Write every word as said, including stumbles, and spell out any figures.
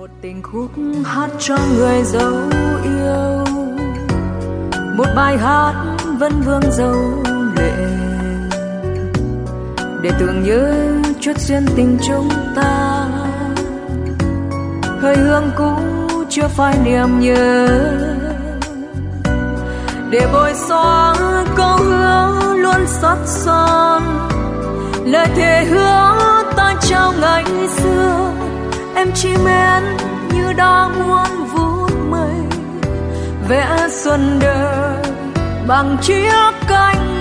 Một tình khúc hát cho người dấu yêu, một bài hát vẫn vương dấu lệ, để tưởng nhớ chút duyên tình chúng ta. Hơi hương cũ chưa phai niềm nhớ, để bồi xóa câu hứa luôn sót son. Lời thề hứa ta trao ngày xưa, em chỉ mến như đang muốn vút mây, vẽ xuân đời bằng chiếc cánh